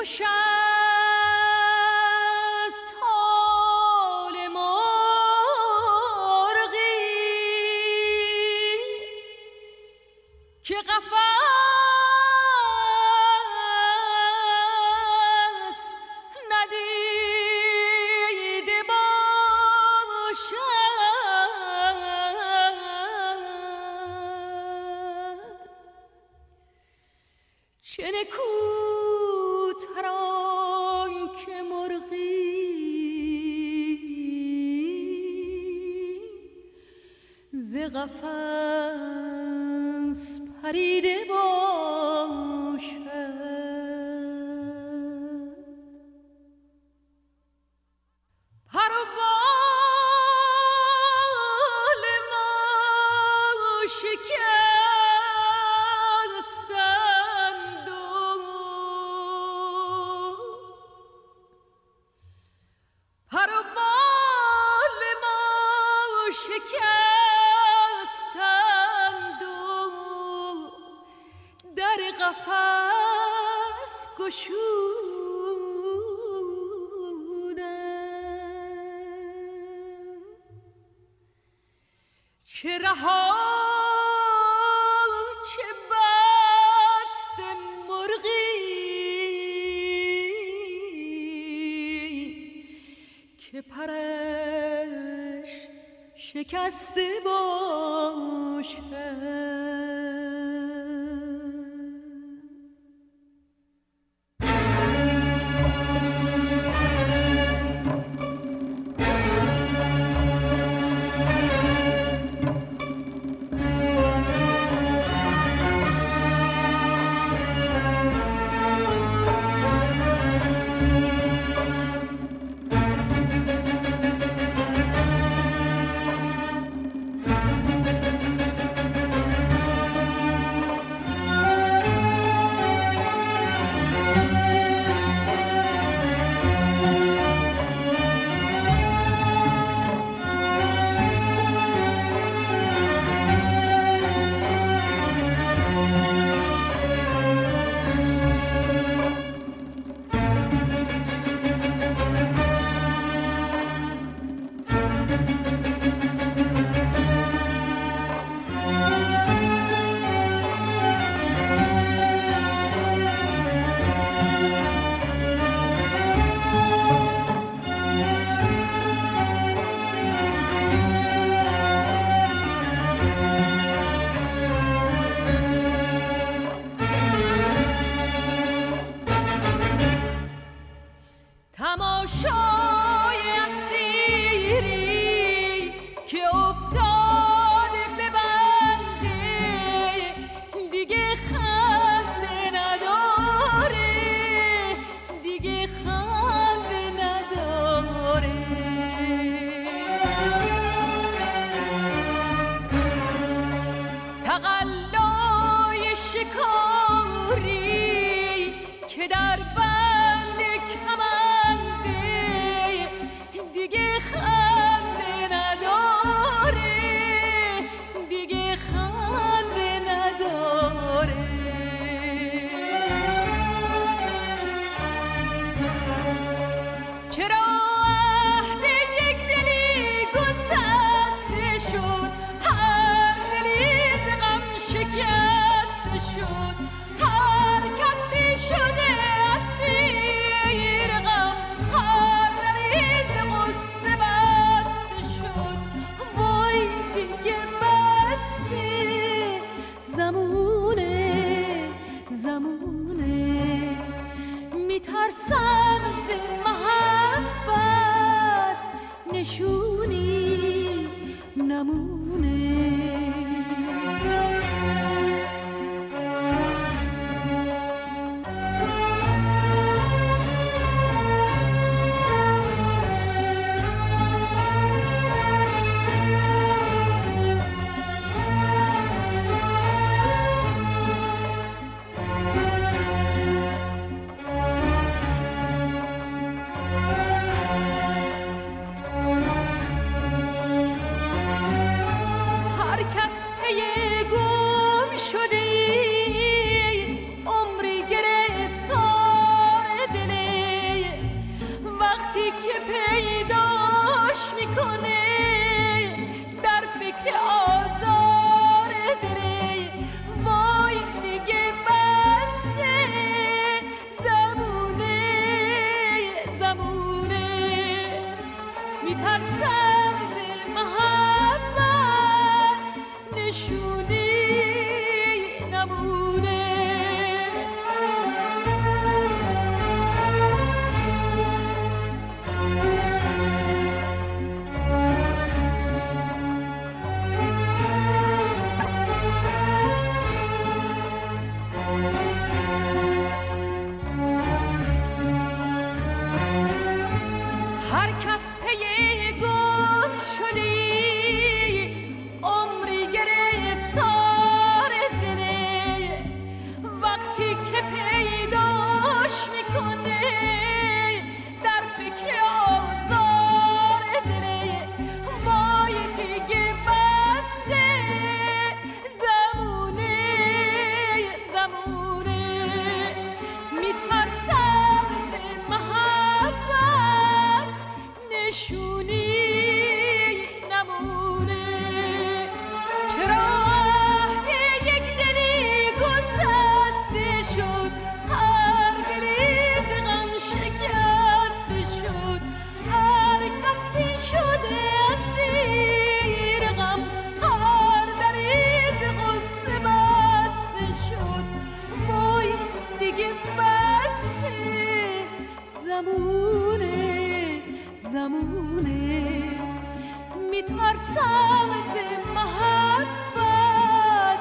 خوش است حال مرغی که قفس ندیده باشد. چه نکوتر آن که مرغی ز قفس پریده باشد. پر و بال ما شکستند و پر و بال ما شکستند و در قفس گشودند. چه رها چه بست مرغی که پرش شکسته باشد. تماشای اسیری که افتاده به بنده دیگه خنده نداره، دیگه خنده نداره. تقلای شکاری که در بند کمنده دیگه خنده نداره، دیگه خنده نداره. چرا عهد یک دلی گسسته شد، هر دلی ز غم شکسته شد، هر کسی شده اسیر غم، هر دری ز غصه بسته شد. وای دیگه بسه زمونه زمونه، میترسم ز محبت نشونی نمونه. هر کس زمونه میترسم ز محبت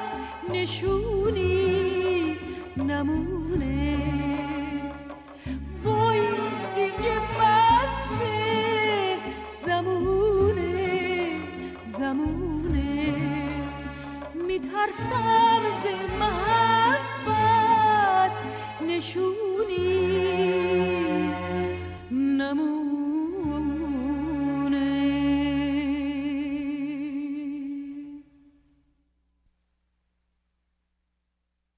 نشونی نمونه وای دیگه بسه زمونه میترسم ز محبت